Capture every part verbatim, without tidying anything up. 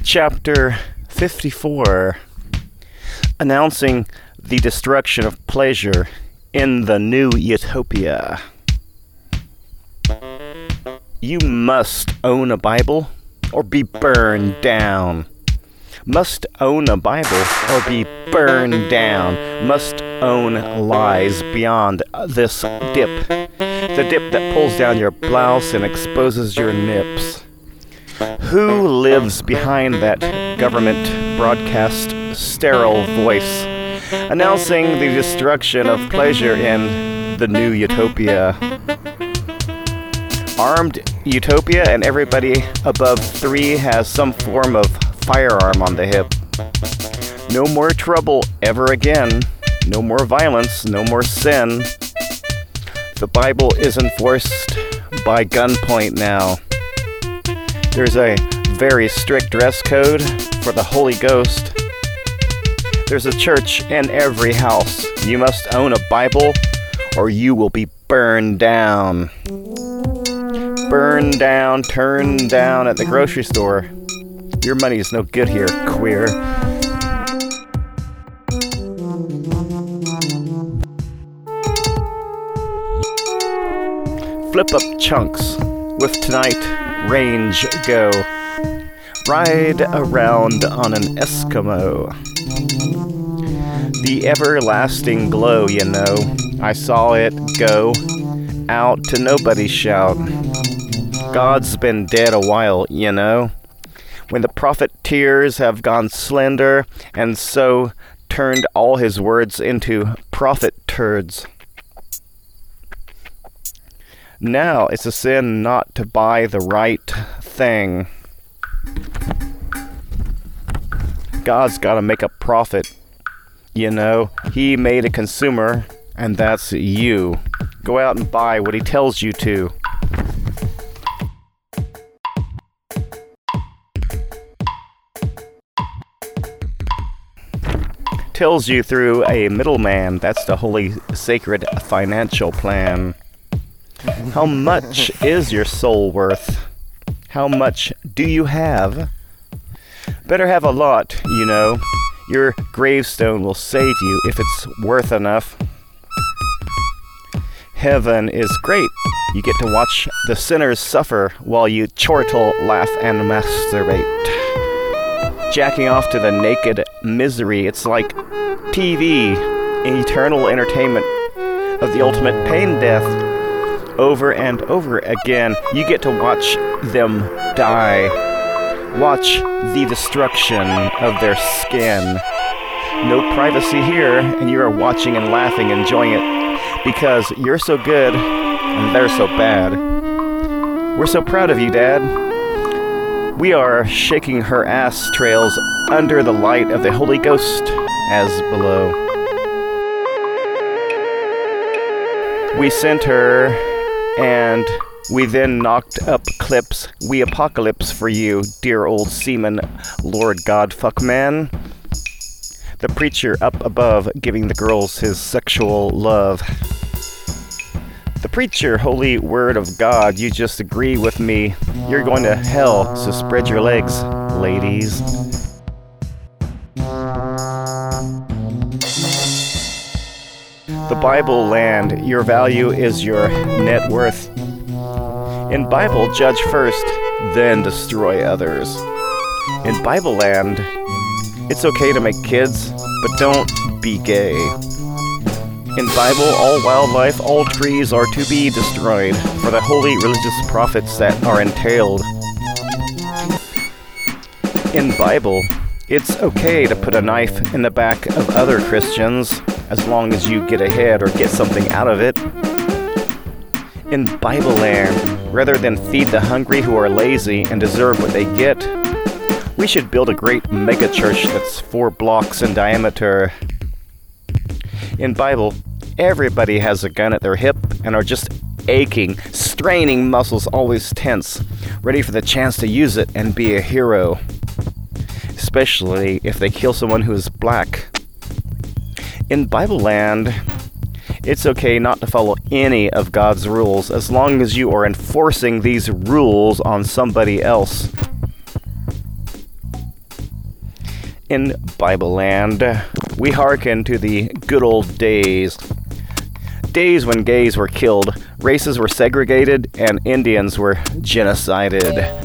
Chapter fifty-four, announcing the destruction of pleasure in the new utopia. You must own a Bible or be burned down. Must own a Bible or be burned down. Must own lies beyond this dip. The dip that pulls down your blouse and exposes your nips. Who lives behind that government broadcast sterile voice, announcing the destruction of pleasure in the new utopia? Armed utopia, and everybody above three has some form of firearm on the hip. No more trouble ever again. No more violence. No more sin. The Bible is enforced by gunpoint now. There's a very strict dress code for the Holy Ghost. There's a church in every house. You must own a Bible or you will be burned down. Burned down, turned down at the grocery store. Your money is no good here, queer. Flip up chunks with tonight. Range go. Ride around on an Eskimo. The everlasting glow, you know. I saw it go out to nobody's shout. God's been dead a while, you know. When the profiteers have gone slender and so turned all his words into profit turds. Now it's a sin not to buy the right thing. God's got to make a profit. You know, he made a consumer, and that's you. Go out and buy what he tells you to. Tells you through a middleman. That's the holy, sacred financial plan. How much is your soul worth? How much do you have? Better have a lot, you know. Your gravestone will save you if it's worth enough. Heaven is great. You get to watch the sinners suffer while you chortle, laugh, and masturbate. Jacking off to the naked misery. It's like T V, eternal entertainment of the ultimate pain death. Over and over again, you get to watch them die. Watch the destruction of their skin. No privacy here, and you are watching and laughing, enjoying it, because you're so good and they're so bad. We're so proud of you, Dad. We are shaking her ass trails under the light of the Holy Ghost as below. We sent her, and we then knocked up clips. We apocalypse for you, dear old seaman, Lord God fuckman. The preacher up above giving the girls his sexual love. The preacher, holy word of God, you just agree with me. You're going to hell, so spread your legs, ladies. The Bible land, your value is your net worth. In Bible, judge first, then destroy others. In Bible land, it's okay to make kids, but don't be gay. In Bible, all wildlife, all trees are to be destroyed for the holy religious prophets that are entailed. In Bible, it's okay to put a knife in the back of other Christians as long as you get ahead or get something out of it. In Bible land, rather than feed the hungry who are lazy and deserve what they get, we should build a great mega church that's four blocks in diameter. In Bible, everybody has a gun at their hip and are just aching, straining muscles always tense, ready for the chance to use it and be a hero. Especially if they kill someone who is black. In Bible land, it's okay not to follow any of God's rules as long as you are enforcing these rules on somebody else. In Bible land, we hearken to the good old days. Days when gays were killed, races were segregated, and Indians were genocided.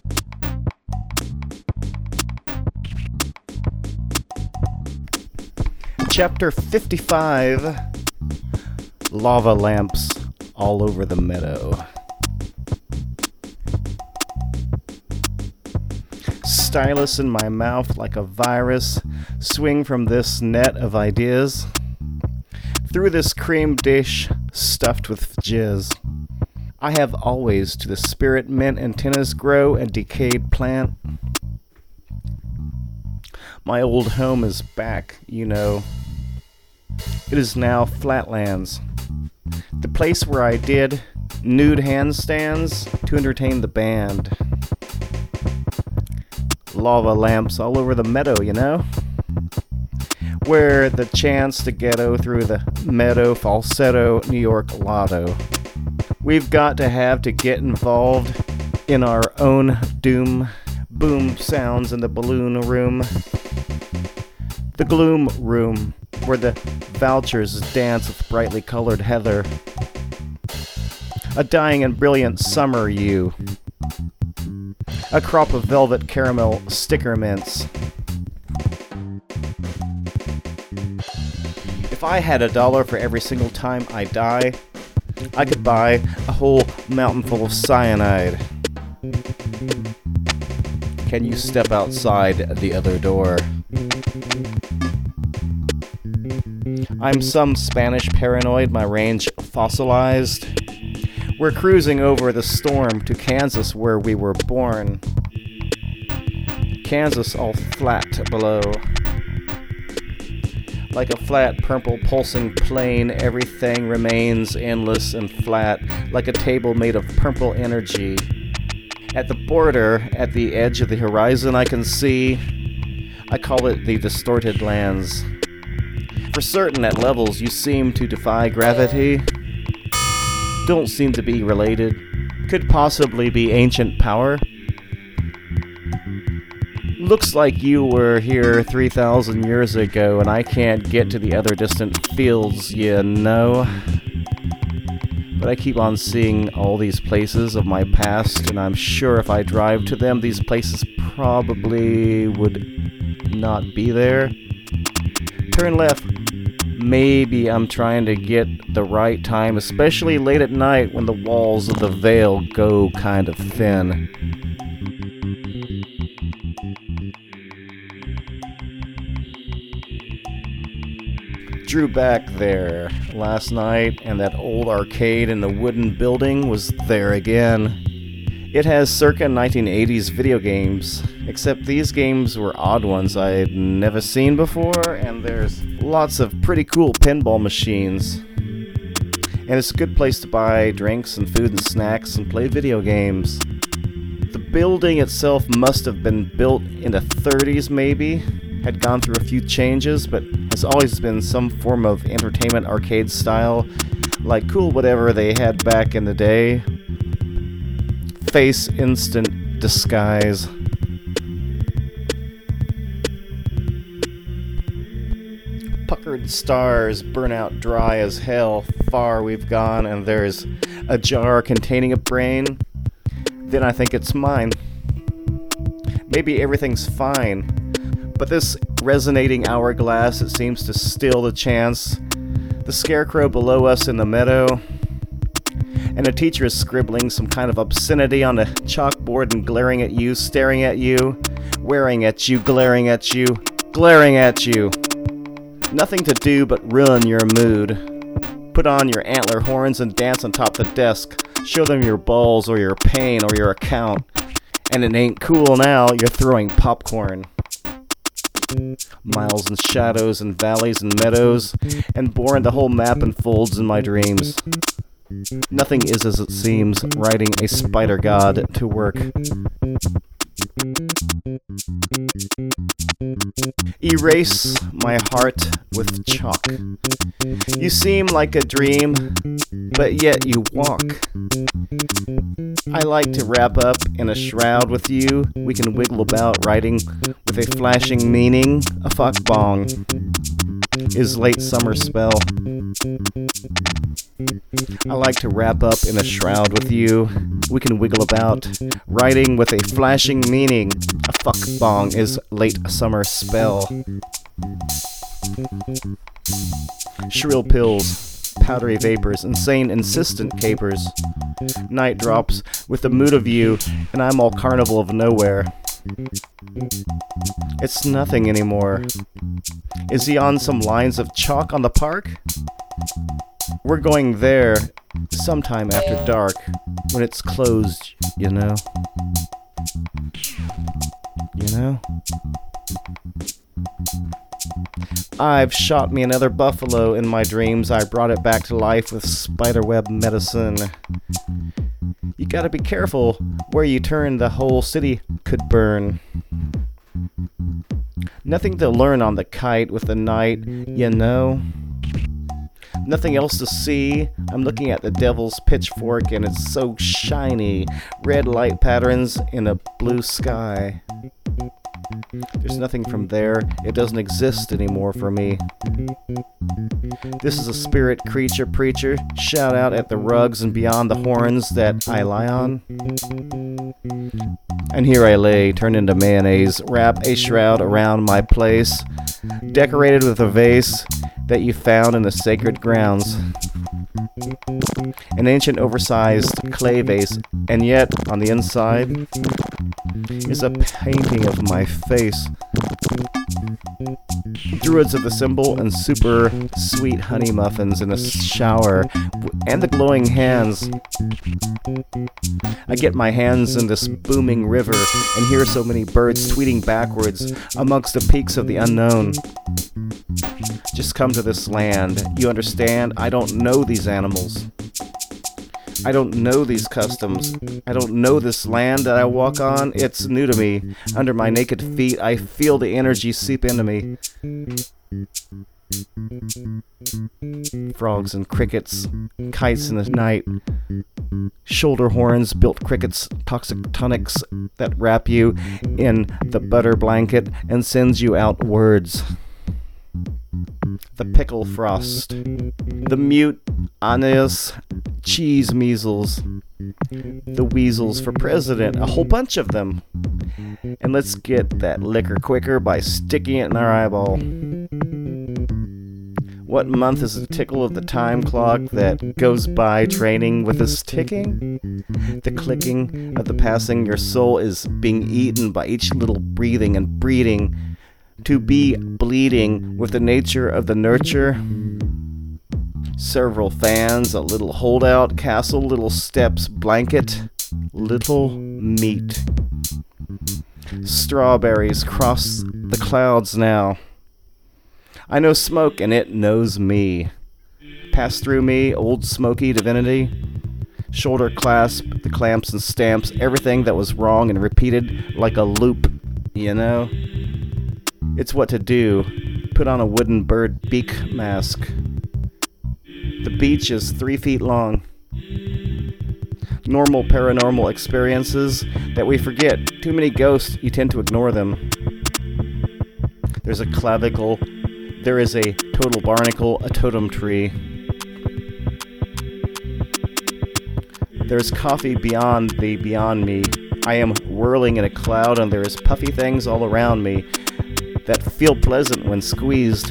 Chapter fifty-five, Lava Lamps All Over the Meadow. Stylus in my mouth like a virus, swing from this net of ideas, through this cream dish stuffed with jizz. I have always to the spirit mint antennas grow a decayed plant. My old home is back, you know. It is now Flatlands, the place where I did nude handstands to entertain the band. Lava lamps all over the meadow, you know? Where the chance to ghetto through the meadow falsetto New York lotto. We've got to have to get involved in our own doom. Boom sounds in the balloon room. The gloom room, where the vouchers dance with brightly colored heather. A dying and brilliant summer you. A crop of velvet caramel sticker mints. If I had a dollar for every single time I die, I could buy a whole mountain full of cyanide. Can you step outside the other door? I'm some Spanish paranoid, my range fossilized. We're cruising over the storm to Kansas where we were born. Kansas all flat below. Like a flat purple pulsing plane, everything remains endless and flat, like a table made of purple energy. At the border, at the edge of the horizon I can see, I call it the distorted lands. For certain at levels you seem to defy gravity. Don't seem to be related. Could possibly be ancient power. Looks like you were here three thousand years ago and I can't get to the other distant fields, you know. But I keep on seeing all these places of my past, and I'm sure if I drive to them, these places probably would not be there. Turn left. Maybe I'm trying to get the right time, especially late at night when the walls of the veil go kind of thin. Drew back there last night, and that old arcade in the wooden building was there again. It has circa nineteen eighties video games, except these games were odd ones I'd never seen before, and there's lots of pretty cool pinball machines. And it's a good place to buy drinks and food and snacks and play video games. The building itself must have been built in the thirties maybe, had gone through a few changes, but has always been some form of entertainment arcade style, like cool whatever they had back in the day. Face instant disguise. Puckered stars burn out dry as hell. Far we've gone, and there's a jar containing a brain. Then I think it's mine. Maybe everything's fine, but this resonating hourglass, it seems to steal the chance. The scarecrow below us in the meadow, and a teacher is scribbling some kind of obscenity on a chalkboard and glaring at you, staring at you, wearing at you, glaring at you, glaring at you. Nothing to do but ruin your mood. Put on your antler horns and dance on top of the desk. Show them your balls or your pain or your account. And it ain't cool now, you're throwing popcorn. Miles and shadows and valleys and meadows, and boring the whole map unfolds in my dreams. Nothing is as it seems, riding a spider god to work. Erase my heart with chalk. You seem like a dream, but yet you walk. I like to wrap up in a shroud with you. We can wiggle about writing with a flashing meaning. A fuck bong is late summer spell. I like to wrap up in a shroud with you. We can wiggle about writing with a flashing meaning. A fuck bong is late summer spell. Shrill pills, powdery vapors, insane insistent capers. Night drops with the mood of you, and I'm all carnival of nowhere. It's nothing anymore. Is he on some lines of chalk on the park? We're going there sometime after dark, when it's closed, you know. You know? I've shot me another buffalo in my dreams. I brought it back to life with spiderweb medicine. You gotta be careful where you turn, the whole city could burn. Nothing to learn on the kite with the night, you know. Nothing else to see. I'm looking at the devil's pitchfork and it's so shiny. Red light patterns in a blue sky. There's nothing from there. It doesn't exist anymore for me. This is a spirit creature preacher. Shout out at the rugs and beyond the horns that I lie on. And here I lay, turned into mayonnaise. Wrap a shroud around my place, decorated with a vase that you found in the sacred grounds. An ancient oversized clay vase, and yet on the inside is a painting of my face. Druids of the symbol and super sweet honey muffins in a shower, and the glowing hands. I get my hands in this booming river and hear so many birds tweeting backwards amongst the peaks of the unknown. Just come to this land. You understand? I don't know these animals. I don't know these customs. I don't know this land that I walk on. It's new to me. Under my naked feet, I feel the energy seep into me. Frogs and crickets, kites in the night, shoulder horns, built crickets, toxic tonics that wrap you in the butter blanket and sends you out words. The pickle frost, the mute anise, cheese measles, the weasels for president, a whole bunch of them. And let's get that liquor quicker by sticking it in our eyeball. What month is the tickle of the time clock that goes by training with this ticking? The clicking of the passing, your soul is being eaten by each little breathing and breeding. To be bleeding with the nature of the nurture. Several fans, a little holdout, castle, little steps, blanket, little meat. Strawberries cross the clouds now. I know smoke and it knows me. Pass through me, old smoky divinity. Shoulder clasp, the clamps and stamps, everything that was wrong and repeated like a loop, you know? It's what to do. Put on a wooden bird beak mask. The beach is three feet long. Normal paranormal experiences that we forget. Too many ghosts, you tend to ignore them. There's a clavicle. There is a total barnacle, a totem tree. There's coffee beyond the beyond me. I am whirling in a cloud and there is puffy things all around me that feel pleasant when squeezed.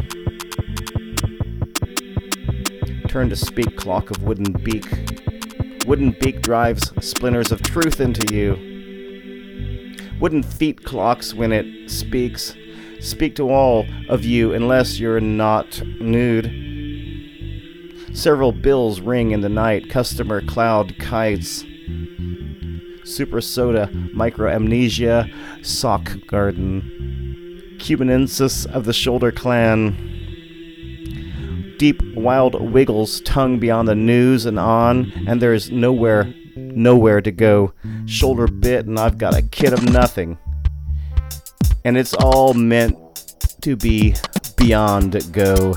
Turn to speak, clock of wooden beak. Wooden beak drives splinters of truth into you. Wooden feet clocks when it speaks. Speak to all of you unless you're not nude. Several bills ring in the night. Customer cloud kites. Super soda, micro amnesia, sock garden. Cubanensis of the shoulder clan. Deep wild wiggles, tongue beyond the news and on, and there is nowhere, nowhere to go. Shoulder bit and I've got a kid of nothing. And it's all meant to be beyond go.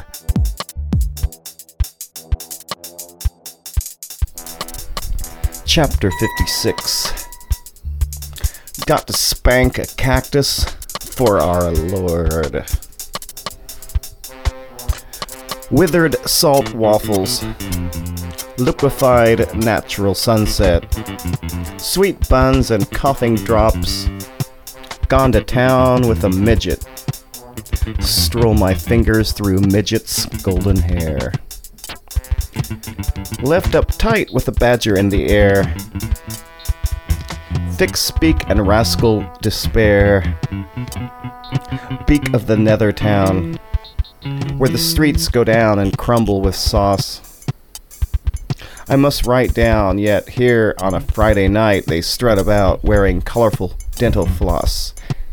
Chapter fifty-six. Got to spank a cactus for our Lord. Withered salt waffles. Liquefied natural sunset. Sweet buns and coughing drops. Gone to town with a midget. Stroll my fingers through midget's golden hair. Left up tight with a badger in the air. Thick speak and rascal despair. Beak of the nether town, where the streets go down and crumble with sauce. I must write down, yet here on a Friday night they strut about wearing colorful dental floss.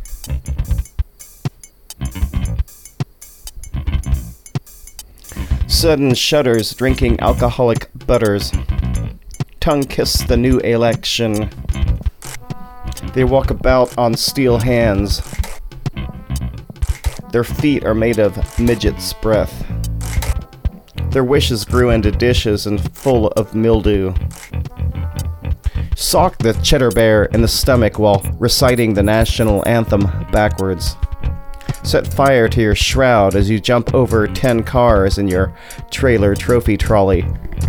Sudden shudders drinking alcoholic butters. Tongue kiss the new election. They walk about on steel hands. Their feet are made of midget's breath. Their wishes grew into dishes and full of mildew. Sock the cheddar bear in the stomach while reciting the national anthem backwards. Set fire to your shroud as you jump over ten cars in your trailer trophy trolley.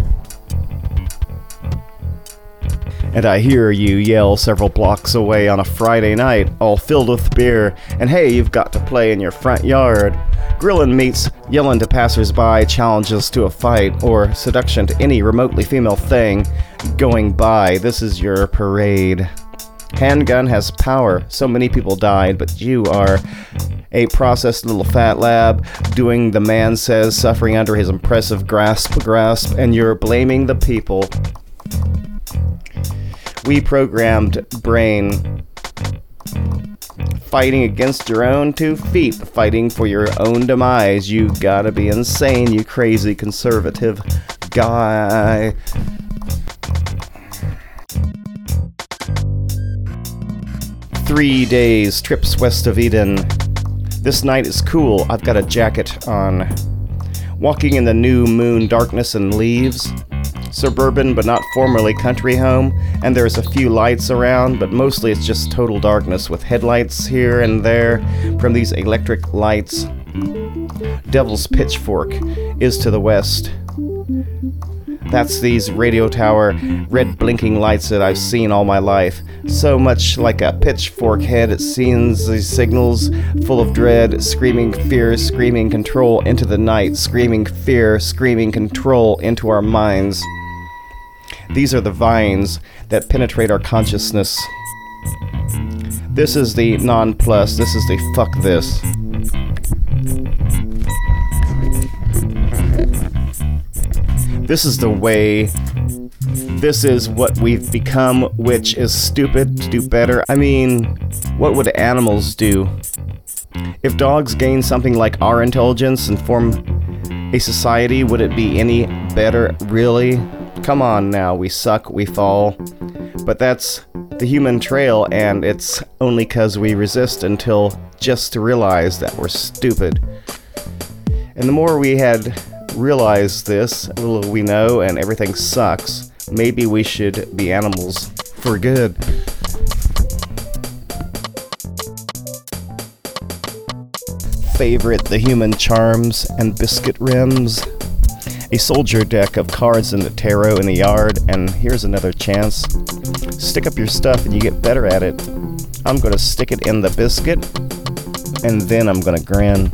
And I hear you yell several blocks away on a Friday night, all filled with beer, and hey, you've got to play in your front yard. Grillin' meats, yelling to passers-by, challenges to a fight, or seduction to any remotely female thing going by. This is your parade. Handgun has power. So many people died, but you are a processed little fat lab, doing the man says, suffering under his impressive grasp, grasp, and you're blaming the people. We programmed brain. Fighting against your own two feet, fighting for your own demise. You gotta be insane, you crazy conservative guy. Three days, trips west of Eden. This night is cool, I've got a jacket on. Walking in the new moon darkness and leaves. Suburban but not formerly country home, and there's a few lights around, but mostly it's just total darkness with headlights here and there from these electric lights. Devil's Pitchfork is to the west. That's these radio tower red blinking lights that I've seen all my life. So much like a pitchfork head, it seems these signals full of dread, screaming fear, screaming control into the night, screaming fear, screaming control into our minds. These are the vines that penetrate our consciousness. This is the non-plus, this is the fuck this. This is the way. This is what we've become, which is stupid to do better. I mean, what would animals do? If dogs gain something like our intelligence and form a society, would it be any better, really? Come on now, we suck, we fall. But that's the human trail, and it's only 'cause we resist until just to realize that we're stupid. And the more we had realized this, little we know, and everything sucks, maybe we should be animals for good. Favorite the human charms and biscuit rims. A soldier deck of cards in the tarot in the yard, and here's another chance. Stick up your stuff and you get better at it. I'm gonna stick it in the biscuit, and then I'm gonna grin.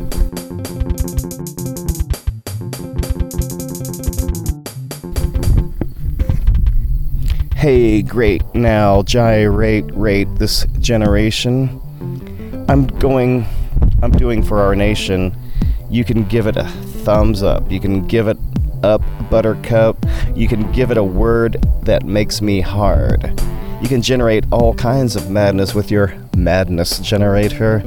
Hey, great, now gyrate, rate this generation. I'm going, I'm doing for our nation. You can give it a thumbs up. You can give it up, buttercup. You can give it a word that makes me hard. You can generate all kinds of madness with your madness generator.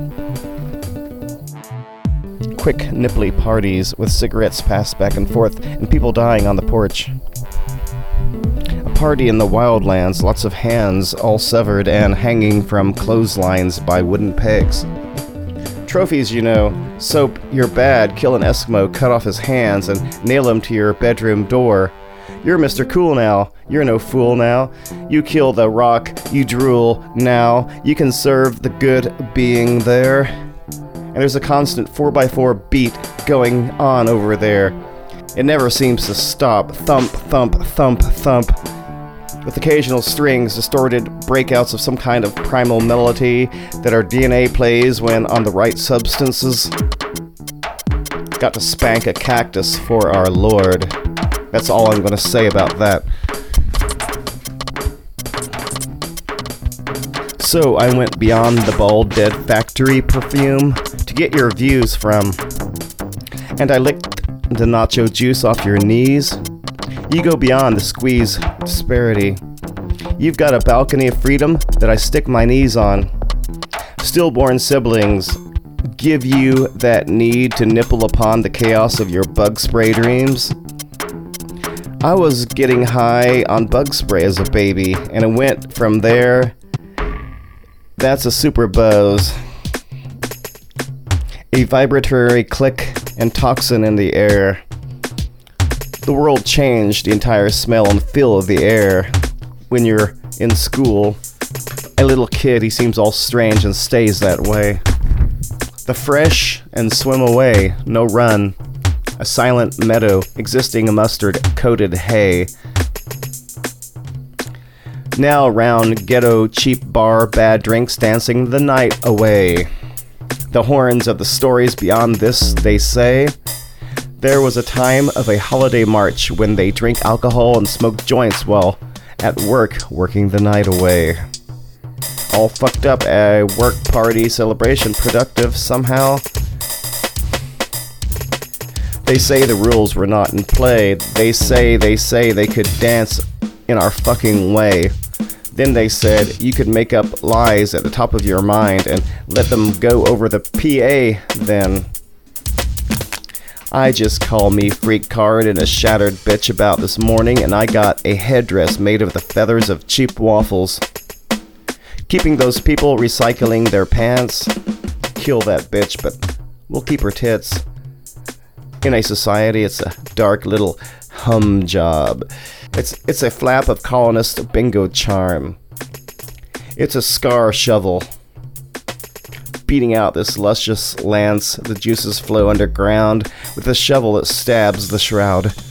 Quick, nipply parties with cigarettes passed back and forth and people dying on the porch. Party in the wildlands, lots of hands all severed and hanging from clotheslines by wooden pegs. Trophies, you know. Soap, you're bad, kill an Eskimo, cut off his hands and nail him to your bedroom door. You're Mister Cool now. You're no fool now. You kill the rock. You drool now. You can serve the good being there. And there's a constant four by four beat going on over there. It never seems to stop. Thump, thump, thump, thump. With occasional strings, distorted breakouts of some kind of primal melody that our D N A plays when on the right substances. Got to spank a cactus for our Lord. That's all I'm going to say about that. So I went beyond the Bald Dead Factory perfume to get your views from. And I licked the nacho juice off your knees. You go beyond the squeeze disparity. You've got a balcony of freedom that I stick my knees on. Stillborn siblings give you that need to nipple upon the chaos of your bug spray dreams. I was getting high on bug spray as a baby, and it went from there. That's a super buzz. A vibratory click and toxin in the air. The world changed, the entire smell and feel of the air. When you're in school, a little kid, he seems all strange and stays that way. The fresh and swim away, no run. A silent meadow existing in mustard-coated hay. Now round ghetto cheap bar, bad drinks dancing the night away. The horns of the stories beyond this, they say. There was a time of a holiday march when they drink alcohol and smoke joints while at work, working the night away. All fucked up, a work party celebration productive somehow. They say the rules were not in play. They say, they say they could dance in our fucking way. Then they said you could make up lies at the top of your mind and let them go over the P A then. I just call me freak card and a shattered bitch about this morning, and I got a headdress made of the feathers of cheap waffles. Keeping those people recycling their pants. Kill that bitch, but we'll keep her tits. In a society, it's a dark little hum job. It's it's a flap of colonist bingo charm. It's a scar shovel. Beating out this luscious lance, the juices flow underground with a shovel that stabs the shroud.